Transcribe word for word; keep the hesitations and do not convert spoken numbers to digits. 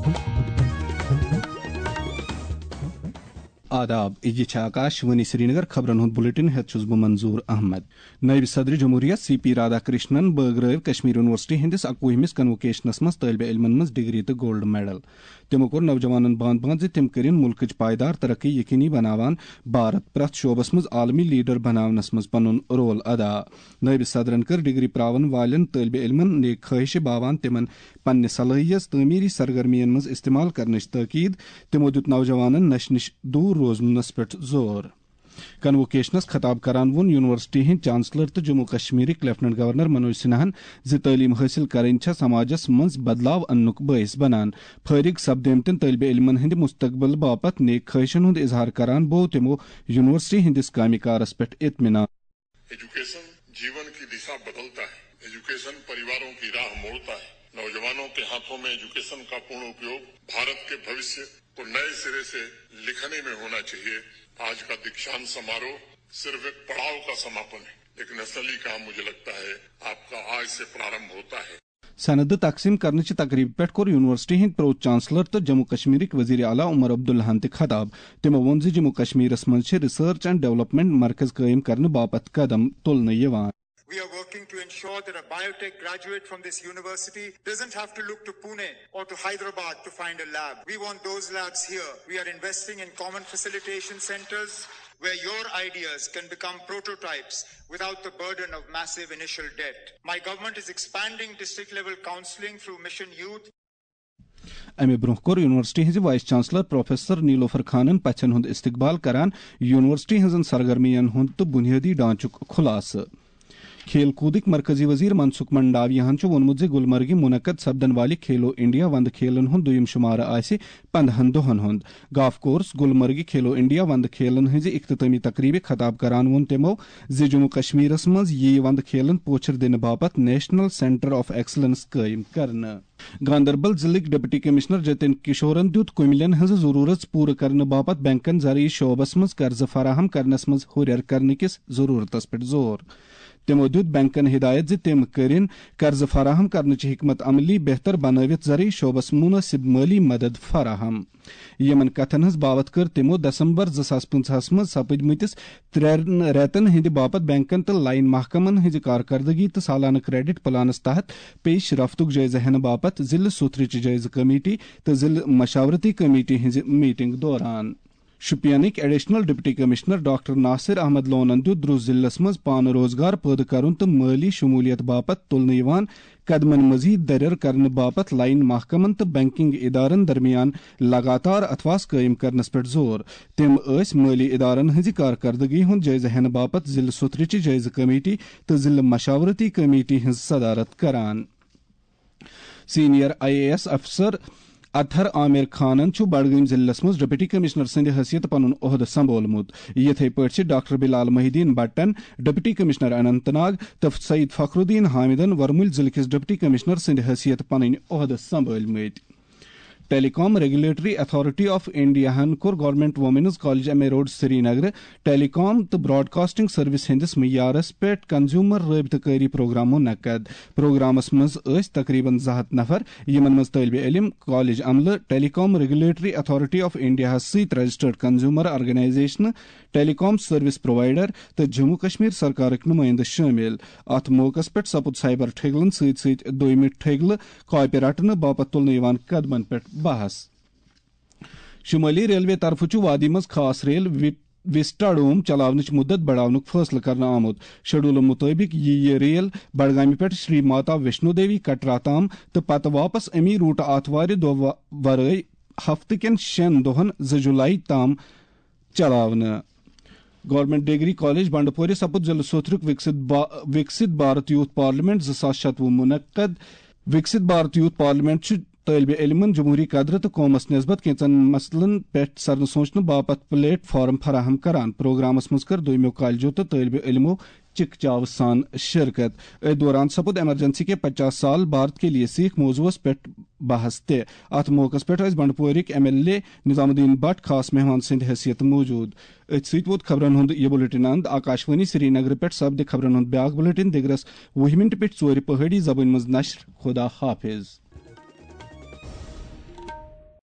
آداب یہ آکاشوانی سری نگر خبرن ہند بلیٹن ہیت چھس بہ منظور احمد. نائب صدر جمہوریہ سی پی رادھا کرشنن بٲگرٲو کشمیر یونیورسٹی ہندس اکوہمس کنوکیشنس مز طالب علمن مز ڈگری تو گولڈ میڈل. تمو کور نوجوانن باند باند زِ تم کرن ملکچ پائیدار ترقی یقینی بناوان بھارت پرٛٮ۪تھ شعبس مز عالمی لیڈر بناونس مز پنن رول ادا. نائب صدرن کر ڈگری پراون والن طالب علمن نیک خواہش باوان تمن پننہ صلاحیت تعمیری سرگرمین مز استعمال کرنچ تاکید. تمو دیت نوجوانن نشہ نش دور روزنس پہ زور. کنوکیشنس خطاب کران وون یونیورسٹی ہند چانسلر تو جموں کشمیرک لیفٹنٹ گورنر منوج سنہاہن زِ تعلیم حاصل کریں چھ سماجس مز بدلاو انک باعث بنان. فارغ سپدیمتن طالب علمن ہند مستقبل باپت نیک خواہشن ہند اظہار کران بو تمو یونیورسٹی ہندس کامہ کارس پہ اطمینان. ایجوکیشن جیون کی دشا بدلتا ہے. ایجوکیشن پریواروں کی راہ موڑتا ہے. نوجوانوں کے ہاتھوں میں ایجوکیشن کا پورن اپیوگ بھارت کے بھوشیہ کو نئے سرے سے لکھنے میں ہونا چاہیے. آج کا دیکشانت سماروہ صرف ایک پڑاؤ کا سماپن ہے لیکن اصلی کام مجھے لگتا ہے آپ کا آج سے پرارمبھ ہوتا ہے. سند تقسیم کرنے تقریب پہ کور یونیورسٹی ہند پرو چانسلر تو جموں کشمیرک وزیر اعلیٰ عمر عبداللہ تہ خطاب. تمو وون زِ جموں کشمیرس مز ریسرچ اینڈ ڈیولپمنٹ مرکز قائم کرنے باپت قدم تلنے یوان. We are working to ensure that a biotech graduate from this university doesn't have to look to Pune or to Hyderabad to find a lab. We want those labs here. We are investing in common facilitation centers where your ideas can become prototypes without the burden of massive initial debt. My government is expanding district level counseling through Mission Youth. امہ برہ کور university ہز vice chancellor professor Nilofar خانن پچھن ہند استقبال کران university his own سرگرمین ہند تو بنیادی ڈھانچک خلاصہ. کھیل کودک مرکزی وزیر منسکھ منڈاویہن وونمت زِ گلمرگہ منعقد سپدن والہ کھیلو انڈیا وندٕ کھیلن ہند دویم شمارٕ آسہِ پندہن دۄہن ہُنٛد. گاف کورس گلمرگہ کھیلو انڈیا وندٕ کھیلن ہنزِ اختتامی تقریبہ خطاب کران وون تمو زِ جموں کشمیرس مز یی وندٕ کھیلن پوچھر دنہٕ باپت نیشنل سینٹر آف ایکسلنس قائم کرنہٕ. گاندربل ضلعک ڈپٹی کمشنر جتن کشورن دیت کملین ہز ضرورت پورٕ کرنہٕ باپت بینکن زرعی شعبس مز قرضہ فراہم کرنس مز ہُریر کرنکس ضرورتس پہ زور. تمو دیت بینکن ہدایت زِ تم کرن قرضہ فراہم کرنچ حکمت عملی بہتر بنٲوِتھ زرعی شعبس مناسب مالی مدد فراہم. یمن کتھن ہز باوت کر تمو دسمبر زٕ ساس پنژہس مز سپدمتس ترٛٮ۪ن ریتن ہند باپت بینکن تو لائن محکمن ہز کارکردگی تو سالانہ کریڈٹ پلانس تحت پیش رفتک جائزہ ہینہ باپت ضلع سوتھرچ جائزہ کمیٹی تو ضلع مشاورتی کمیٹی ہز میٹنگ دوران. شپینک additional deputy commissioner doctor Nasir Ahmed لونن دیت درو ضلع مز پان روزگار پٲدٕ کرن تو مالی شمولیت باپت تلنہٕ یوان قدمن مزید دریر کرنے باپت لائن محکمن تو بینکنگ ادارن درمیان لگاتار اتواس قائم کرنس پہ زور. تم اس مالی ادارن ہز کارکردگی ہند جائزہ ہینہ باپت ضلع سوتھرچ جائزہ کمیٹی تو ضلع مشاورتی کمیٹی ہز صدارت کران. سینئر آئی اے ایس افسر اطہر عامر خانن بڈگام ضلع مز ڈپٹی کمشنر سند حیثیت پنن عہدہ سنبھولمت. یتھے پٲٹھۍ ڈاکٹر بلال محی الدین بٹن ڈپٹی کمشنر اننت ناگ تو سعید فخر الدین حامدن ورمل ضلع کس ڈپٹی کمشنر سند حیثیت پنن عہدہ سنبھولمت. Telecom regulatory authority of India ہن کور government women's college M A road Srinagar telecom تو براڈ کاسٹنگ سروس ہندس معیارس پہ کنزیومر رابطہ کاری پروگرام منعقد. پروگرامس مز ٲسۍ تقریباً زٕ ہتھ نفر یمن مز طالب علم کالج عملہ telecom regulatory authority of India ست registered consumer organisation telecom service provider تو جموں کشمیر سرکارک نمائندہ شامل. ات موقع پہ سپد سائبر ٹھگلن ست ست دویمہ ٹھگلہ کاپہ رٹنہ باپت تلنہٕ یوان قدمن پہ بحث. شمالی ریلوے طرف وادی مز خاص ریل وسٹاڈوم چلاونچ مدت بڑھاونک فیصلہ کرنا آمت. شیڈول مطابق یہ ریل بڈگام پہ شری ماتا ویشنو دیوی کٹرا تام تو پتہ واپس امی روٹ آتوار دۄہ ورٲے ہفتہ کین شین دۄہن زٕ جولائی تام چلاونہ. گورنمنٹ ڈگری کالج بنڈپور سپد ضلع سوتھرک وکست بھارت یوتھ پارلیمنٹ زٕ ساس شتوُہ منعقد. وکست بھارت یوتھ پارلیمنٹ طالب علمن جمہوری قدر تو قومس نسبت کینچن مسلن پہ سر سوچنے باپت پلیٹ فارم فراہم کران. پروگرامس مز کر دویمو کالجو تو طالب علمو چک چاو سان شرکت. ات دوران سپد ایمرجنسی کے پچاس سال بھارت کے لیے سیکھ موضوع پہ بحث تہ. ات موقع پہ بنڈپورک ایم ایل اے نظام الدین بٹ خاص مہمان سند حیثیت موجود. ات ست ووت خبرن ہند یہ بلیٹن اند. آکاشوانی سری نگر پہ سپد خبرن ہند بیاکھ بلیٹن دگرس وُہ منٹ پہ ژور پہاڑی زبان مز نشر. خدا حافظ.